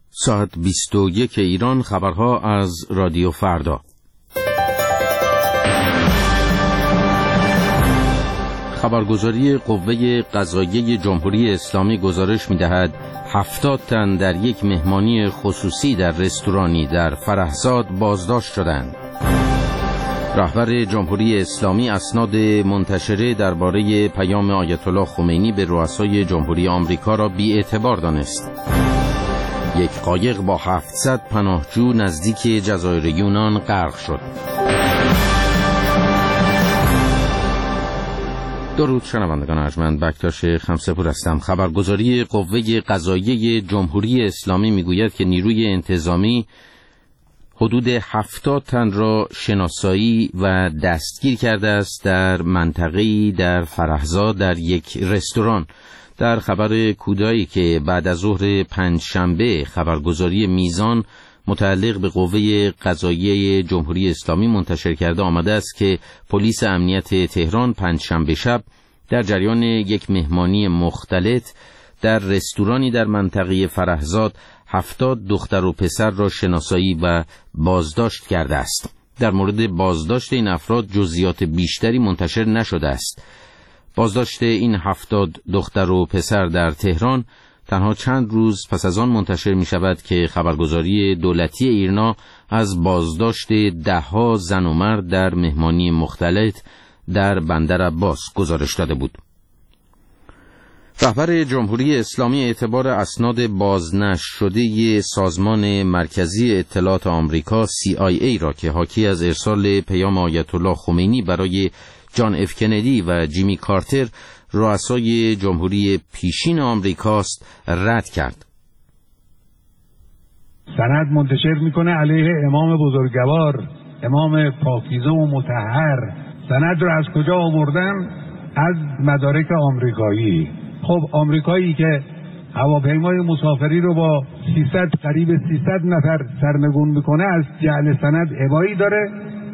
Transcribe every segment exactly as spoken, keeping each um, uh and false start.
ساعت بیست و یک ایران. خبرها از رادیو فردا. خبرگزاری قوه قضاییه جمهوری اسلامی گزارش می‌دهد هفتاد تن در یک مهمانی خصوصی در رستورانی در فرهزاد بازداشت شدند. رهبر جمهوری اسلامی اسناد منتشره درباره پیام آیت الله خمینی به رؤسای جمهوری آمریکا را بی‌اعتبار دانست. یک قایق با هفتصد پناهجو نزدیک جزایر یونان غرق شد. درود شنوندگان ارجمند، بکتاش خمسه‌پور هستم. خبرگزاری قوه قضاییه جمهوری اسلامی میگوید که نیروی انتظامی حدود هفتاد تن را شناسایی و دستگیر کرده است در منطقه‌ای در فرهزاد در یک رستوران. در خبر کودایی که بعد از ظهر پنجشنبه خبرگزاری میزان متعلق به قوه قضاییه جمهوری اسلامی منتشر کرده آمده است که پلیس امنیت تهران پنجشنبه شب در جریان یک مهمانی مختلط در رستورانی در منطقه فرهزاد هفتاد دختر و پسر را شناسایی و بازداشت کرده است. در مورد بازداشت این افراد جزئیات بیشتری منتشر نشده است. بازداشت این هفتاد دختر و پسر در تهران تنها چند روز پس از آن منتشر می شود که خبرگزاری دولتی ایرنا از بازداشت ده‌ها زن و مرد در مهمانی مختلط در بندر عباس گزارش داده بود. رهبر جمهوری اسلامی اعتبار اسناد بازنشر شده سازمان مرکزی اطلاعات آمریکا سی آی ای را که حاکی از ارسال پیام آیت الله خمینی برای جان اف کندی و جیمی کارتر رؤسای جمهوری پیشین آمریکاست رد کرد. سند منتشر میکنه علیه امام بزرگوار، امام پاکیزه و مطهر. سند رو از کجا آوردن؟ از مدارک آمریکایی. خب آمریکایی که هواپیمای مسافری رو با سیصد قریب سیصد نفر سرنگون میکنه از جعل سند ابایی داره.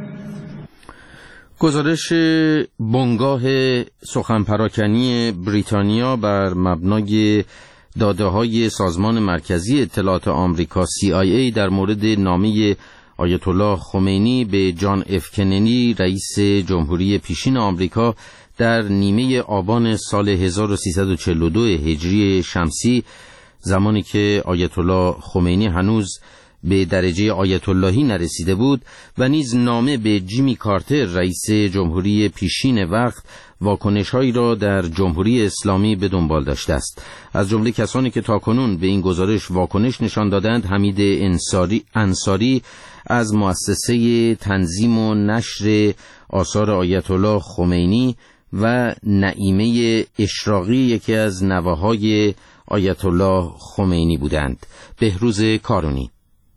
گزارش بنگاه سخن پراکنی بریتانیا بر مبنای داده‌های سازمان مرکزی اطلاعات آمریکا سی آی ای در مورد نامه آیت الله خمینی به جان اف کندی رئیس جمهوری پیشین آمریکا در نیمه آبان سال هزار و سیصد و چهل و دو هجری شمسی، زمانی که آیت الله خمینی هنوز به درجه آیت اللهی نرسیده بود، و نیز نامه به جیمی کارتر رئیس جمهوری پیشین وقت واکنش‌هایی را در جمهوری اسلامی به دنبال داشته است. از جمله کسانی که تاکنون به این گزارش واکنش نشان دادند حمید انصاری انصاری از مؤسسه تنظیم و نشر آثار آیت الله خمینی و نعیمه اشراقی یکی از نوه‌های آیت الله خمینی بودند. بهروز کارونی: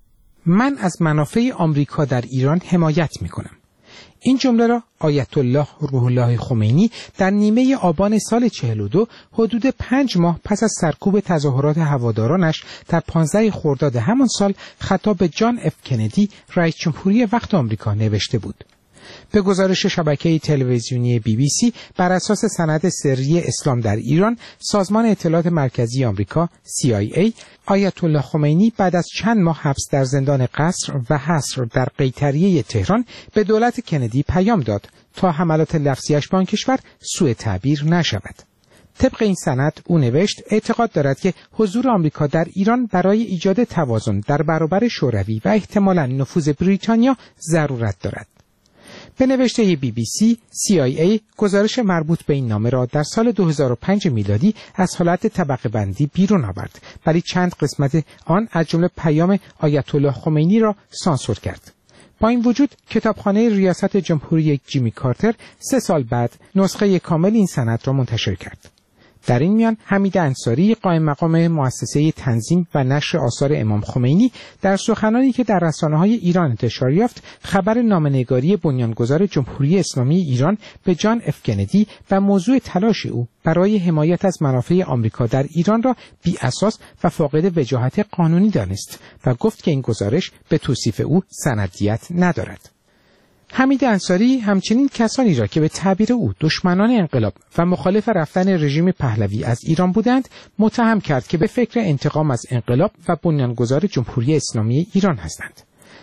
من از منافع آمریکا در ایران حمایت می‌کنم. این جمله را آیت الله روح الله خمینی در نیمه آبان سال چهل و دو، حدود پنج ماه پس از سرکوب تظاهرات هوادارانش در پانزده خرداد همان سال، خطاب به جان اف کندی رئیس جمهوری وقت آمریکا نوشته بود. به گزارش شبکه تلویزیونی بی بی سی، بر اساس سند سری اسلام در ایران، سازمان اطلاعات مرکزی آمریکا سی آی ای آیت الله خمینی بعد از چند ماه حبس در زندان قصر و حصر در قیطریه تهران به دولت کندی پیام داد تا حملات لفظیش به آن کشور سوء تعبیر نشود. طبق این سند او نوشت اعتقاد دارد که حضور آمریکا در ایران برای ایجاد توازن در برابر شوروی و احتمالاً نفوذ بریتانیا ضرورت دارد. به نوشته بی بی سی، سی آی ای گزارش مربوط به این نامه را در سال دو هزار و پنج میلادی از حالت طبقه بندی بیرون آورد، ولی چند قسمت آن از جمله پیام آیت الله خمینی را سانسور کرد. با این وجود کتابخانه ریاست جمهوری جیمی کارتر سه سال بعد نسخه کامل این سند را منتشر کرد. در این میان حمید انصاری، قائم مقام مؤسسه تنظیم و نشر آثار امام خمینی، در سخنانی که در رسانه‌های ایران انتشار یافت، خبر نامه‌نگاری بنیانگذار جمهوری اسلامی ایران به جان اف کندی و موضوع تلاش او برای حمایت از منافع آمریکا در ایران را بی اساس و فاقد وجاهت قانونی دانست و گفت که این گزارش به توصیف او سندیت ندارد. حمید انصاری همچنین کسانی را که به تعبیر او دشمنان انقلاب و مخالف رفتن رژیم پهلوی از ایران بودند متهم کرد که به فکر انتقام از انقلاب و بنیانگذار جمهوری اسلامی ایران هستند.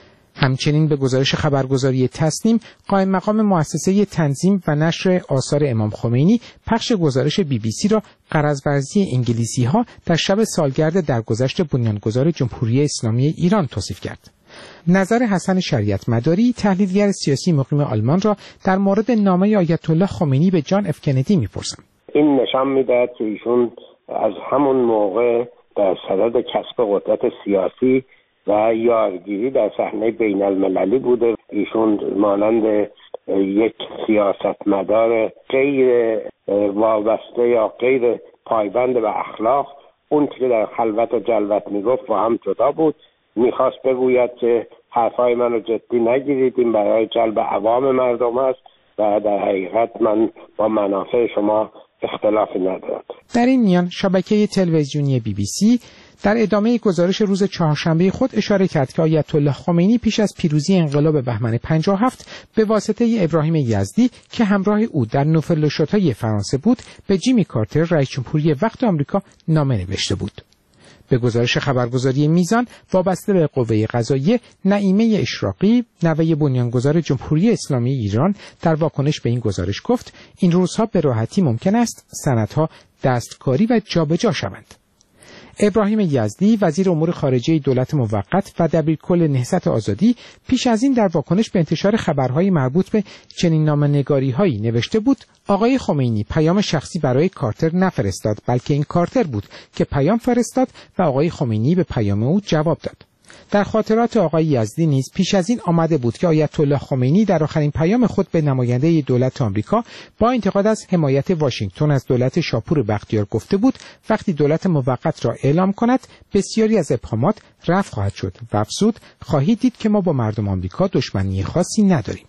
همچنین به گزارش خبرگزاری تصنیم قائم مقام مؤسسه تنظیم و نشر آثار امام خمینی پخش گزارش بی بی سی را غرض‌ورزی انگلیسی‌ها در شب سالگرد درگذشت بنیانگذار جمهوری اسلامی ایران توصیف کرد. نظر حسن شریعت مداری تحلیلگر سیاسی مقیم آلمان را در مورد نامه آیت الله خمینی به جان اف کندی می‌پرسم. این نشان می‌دهد که ایشون از همون موقع در صدد کسب قدرت سیاسی و یارگیری در صحنه بین المللی بوده. ایشون مانند یک سیاستمدار غیر وابسته یا غیر پایبند به اخلاق، اون که در خلوت و جلوت میگفت و هم جدا بود، میخواست بگوید که حرفای من رو جدی نگیرید، این برای جلب عوام مردم است و در حقیقت من با منافع شما اختلافی ندارد. در این میان شبکه تلویزیونی بی بی سی در ادامه گزارش روز چهارشنبه خود اشاره کرد که آیت الله خمینی پیش از پیروزی انقلاب بهمن پنجاه و هفت به واسطه ابراهیم یزدی که همراه او در نوفلوشوتای فرانسه بود به جیمی کارتر رئیس جمهوری وقت آمریکا نامه نوشته بود. به گزارش خبرگزاری میزان وابسته به قوه قضاییه، نعیمه اشراقی نوه بنیانگذار جمهوری اسلامی ایران در واکنش به این گزارش گفت این روزها به راحتی ممکن است سندها دستکاری و جابجا شوند. ابراهیم یزدی وزیر امور خارجه دولت موقت و دبیرکل نهضت آزادی پیش از این در واکنش به انتشار خبرهای مربوط به چنین نامه‌نگاری‌هایی نوشته بود آقای خمینی پیام شخصی برای کارتر نفرستاد، بلکه این کارتر بود که پیام فرستاد و آقای خمینی به پیام او جواب داد. در خاطرات آقای یزدی نیز پیش از این آمده بود که آیت الله خمینی در آخرین پیام خود به نماینده دولت آمریکا با انتقاد از حمایت واشنگتن از دولت شاپور بختیار گفته بود وقتی دولت موقت را اعلام کند بسیاری از ابهامات رفع خواهد شد و افزود خواهید دید که ما با مردم آمریکا دشمنی خاصی نداریم.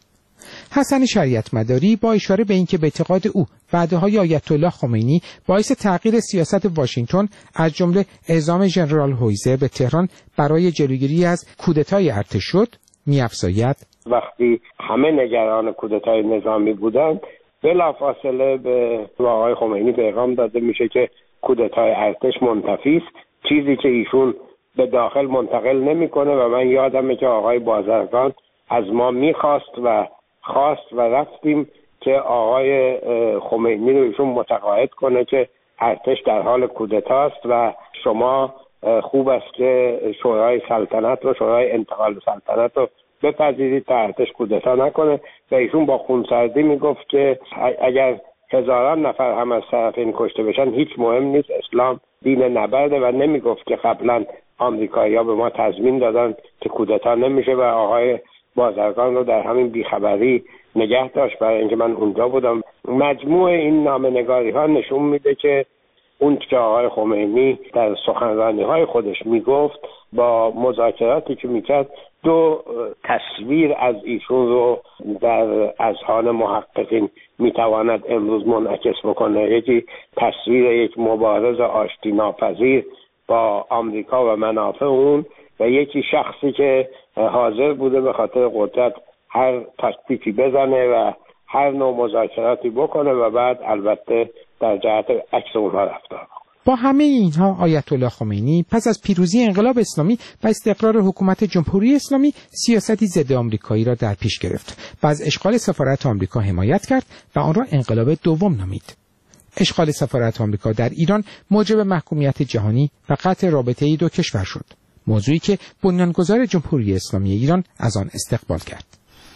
حسن شریعت مداری با اشاره به اینکه به اعتقاد او وعده‌های آیت الله خمینی باعث تغییر سیاست واشنگتن از جمله اعزام ژنرال هویزر به تهران برای جلوگیری از کودتای ارتش شد، می‌افزاید وقتی همه نگران کودتای نظامی بودند بلافاصله به آقای خمینی پیغام داده میشه که کودتای ارتش منتفی است، چیزی که ایشون به داخل منتقل نمیکنه و من یادمه که آقای بازرگان از ما میخواست و خواست و رفتیم که آقای خمینی رو ایشون متقاعد کنه که ارتش در حال کودتاست و شما خوب است که شورای سلطنت رو شورای انتقال سلطنت رو بپذیرید تا ارتش کودتا نکنه و ایشون با خونسردی میگفت که اگر هزاران نفر هم از طرفین کشته بشن هیچ مهم نیست، اسلام دین نبرده و نمیگفت که قبلا آمریکایی‌ها به ما تضمین دادن که کودتا نمیشه و آقای بازرگان رو در همین بیخبری نگه داشت برای اینکه من اونجا بودم. مجموع این نامه‌نگاری ها نشون میده که اون که آقای خمینی در سخنرانی های خودش میگفت با مذاکراتی که میکرد دو تصویر از ایشون رو در اذهان محققین میتواند امروز منعکس بکنه. یکی تصویر یک مبارز آشتی ناپذیر با آمریکا و منافع اون و یکی شخصی که حاضر بوده به خاطر قدرت هر تاکتیکی بزنه و هر نوع مذاکراتی بکنه و بعد البته در جهت عکس اونها رفتار. با همه اینها آیت الله خمینی پس از پیروزی انقلاب اسلامی و استقرار حکومت جمهوری اسلامی سیاستی ضد آمریکایی را در پیش گرفت و از اشغال سفارت آمریکا حمایت کرد و آن را انقلاب دوم نامید. اشغال سفارت آمریکا در ایران موجب محکومیت جهانی و قطع رابطه دو کشور شد، موضوعی که بنیانگذار جمهوری اسلامی ایران از آن استقبال کرد.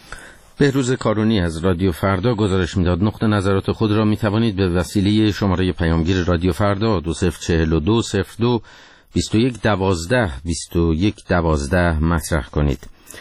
بهروز کارونی از رادیو فردا گزارش میداد. نقطه نظرات خود را می توانید به وسیله شماره پیامگیر رادیو فردا دو صفر چهل دو صفر دو بیست و یک دوازده بیست و یک دوازده مطرح کنید.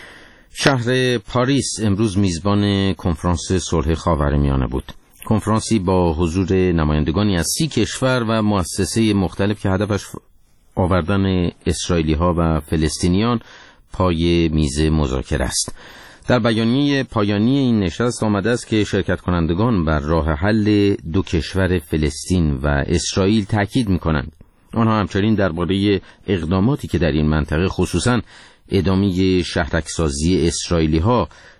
شهر پاریس امروز میزبان کنفرانس صلح خاورمیانه بود. کنفرانسی با حضور نمایندگانی از سی کشور و مؤسسه مختلف که هدفش آوردن اسرائیلی ها و فلسطینیان پای میز مذاکره است. در بیانیه پایانی این نشست آمده است که شرکت کنندگان بر راه حل دو کشور فلسطین و اسرائیل تاکید می‌کنند. آنها همچنین درباره اقداماتی که در این منطقه خصوصاً ادامه شهرک‌سازی اسرائیلی‌ها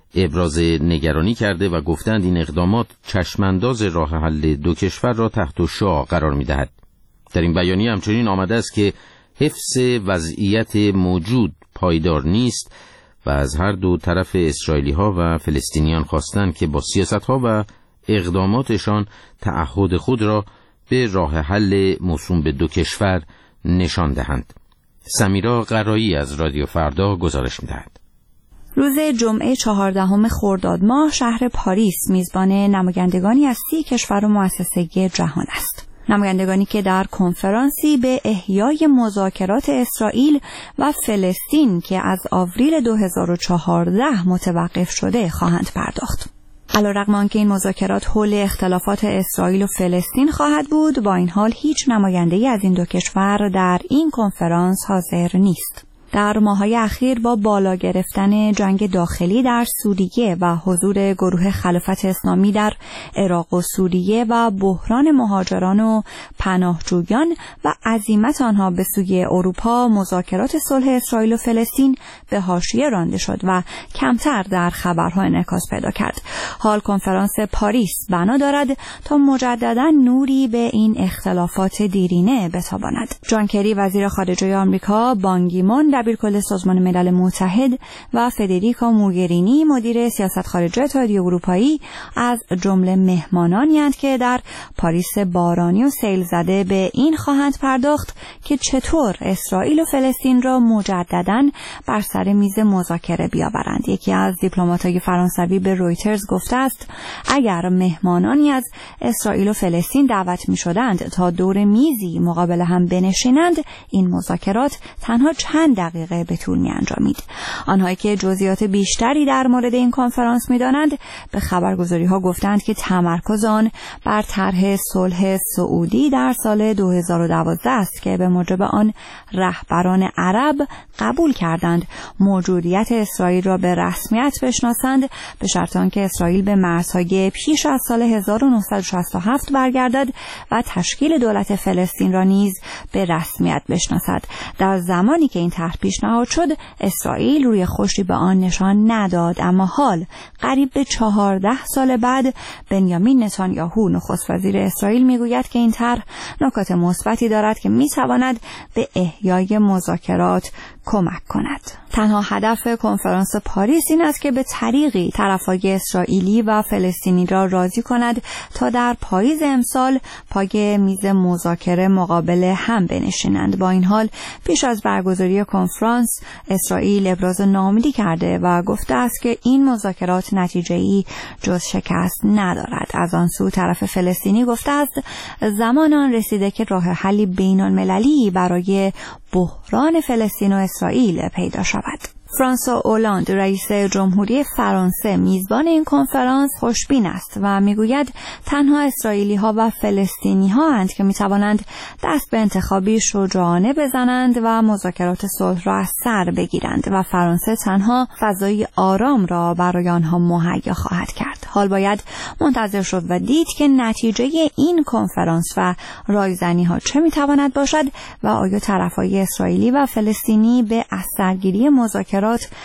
ابراز نگرانی کرده و گفتند این اقدامات چشمانداز راه حل دو کشور را تحت الشعاع قرار می‌دهد. در این بیانیه همچنین آمده است که حفظ وضعیت موجود پایدار نیست و از هر دو طرف اسرائیلی‌ها و فلسطینیان خواستند که با سیاست‌ها و اقداماتشان تعهد خود را به راه حل موسوم به دو کشور نشان دهند. سمیرا قرایی از رادیو فردا گزارش می‌دهد. روز جمعه چهاردهم خرداد ماه شهر پاریس میزبان نمایندگانی از سی کشور و مؤسسه جهان است. نمایندگانی که در کنفرانسی به احیای مذاکرات اسرائیل و فلسطین که از آوریل دو هزار و چهارده متوقف شده خواهند پرداخت. علیرغم آنکه این مذاکرات حول اختلافات اسرائیل و فلسطین خواهد بود، با این حال هیچ نماینده‌ای از این دو کشور در این کنفرانس حاضر نیست. در ماه‌های اخیر با بالا گرفتن جنگ داخلی در سوریه و حضور گروه خلافت اسلامی در عراق و سوریه و بحران مهاجران و پناهجویان و عزیمت آنها به سوی اروپا، مذاکرات صلح اسرائیل و فلسطین به حاشیه رانده شد و کمتر در خبرها انعکاس پیدا کرد. حال کنفرانس پاریس بنا دارد تا مجددا نوری به این اختلافات دیرینه بتاباند. جان کری وزیر خارجه آمریکا، بان کی مون دبیرکل سازمان ملل متحد و فدریکا موگرینی مدیر سیاست خارجه اتحادیه اروپایی از جمله مهمانانی اند که در پاریس بارانی و سیل زده به این خواهند پرداخت که چطور اسرائیل و فلسطین را مجدداً بر سر میز مذاکره بیاورند. یکی از دیپلمات‌های فرانسوی به رویترز گفته است اگر مهمانانی از اسرائیل و فلسطین دعوت می‌شدند تا دور میزی مقابل هم بنشینند، این مذاکرات تنها چند دقیقه به طول می‌انجامید. آنهایی که جزئیات بیشتری در مورد این کنفرانس می‌دانند به خبرگزاری‌ها گفتند که تمرکز آن بر طرح صلح سعودی در سال دو هزار و دوازده است که به موجب آن رهبران عرب قبول کردند موجودیت اسرائیل را به رسمیت بشناسند، به شرط آنکه اسرائیل به مرزهای پیش از سال هزار و نهصد و شصت و هفت برگردد و تشکیل دولت فلسطین را نیز به رسمیت بشناسد. در زمانی که این طرح پیشنهاد شد، اسرائیل روی خوشی به آن نشان نداد، اما حال قریب به چهارده سال بعد بنیامین نتانیاهو نخست وزیر اسرائیل میگوید که این طرح نکات مثبتی دارد که میتواند به احیای مذاکرات کمک کند. تنها هدف کنفرانس پاریس این است که به طریقی طرفای اسرائیلی و فلسطینی را راضی کند تا در پاییز امسال پای میز مذاکره مقابل هم بنشینند. با این حال پیش از برگزاری کنفرانس اسرائیل ابراز ناامیدی کرده و گفته است که این مذاکرات نتیجه‌ای جز شکست ندارد. از آن سو طرف فلسطینی گفته است زمان آن رسیده که راه حلی بین‌المللی برای بحران فلسطین و اسرائیل پیدا شود. فرانسوا اولاند رئیس جمهوری فرانسه میزبان این کنفرانس خوشبین است و میگوید تنها اسرائیلی ها و فلسطینی ها اند که میتوانند دست به انتخابی شجاعانه بزنند و مذاکرات صلح را از سر بگیرند و فرانسه تنها فضای آرام را برای آنها مهیا خواهد کرد. حال باید منتظر شد و دید که نتیجه این کنفرانس و رایزنی ها چه میتواند باشد و آیا طرفای اسرائیلی و فلسطینی به از سرگیری مذاکرات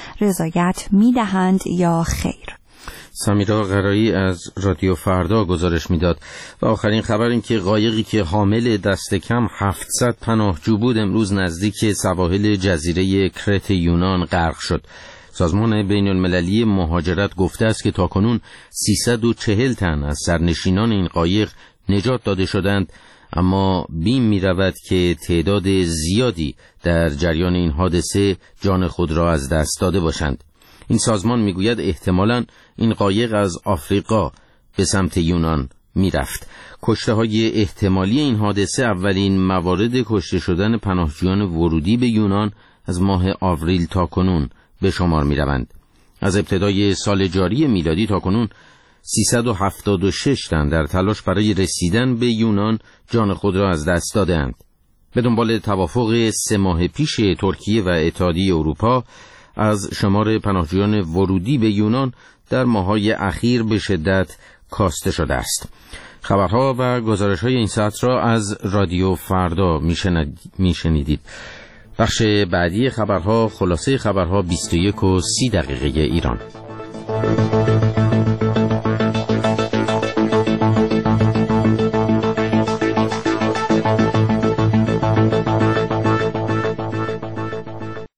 رضایت میدهند یا خیر. سمیرا قرایی از رادیو فردا گزارش میداد. و آخرین خبر این که قایقی که حامل دست کم هفتصد پناهجو بود امروز نزدیک سواحل جزیره کرت یونان غرق شد. سازمان بین المللی مهاجرت گفته است که تاکنون سیصد و چهل تن از سرنشینان این قایق نجات داده شدند، اما بیم می رود که تعداد زیادی در جریان این حادثه جان خود را از دست داده باشند. این سازمان می گوید احتمالاً این قایق از آفریقا به سمت یونان می رفت. کشته های احتمالی این حادثه اولین موارد کشته شدن پناهجویان ورودی به یونان از ماه آوریل تا کنون به شمار می روند. از ابتدای سال جاری میلادی تا کنون سیصد و هفتاد و شش تن در تلاش برای رسیدن به یونان جان خود را از دست دادند. به دنبال توافق سه ماه پیش ترکیه و اتحادیه اروپا از شمار پناهجویان ورودی به یونان در ماه‌های اخیر به شدت کاسته شده است. خبرها و گزارش‌های این ساعت را از رادیو فردا میشنیدید. بخش بعدی خبرها خلاصه خبرها بیست و یک و سی دقیقه ایران.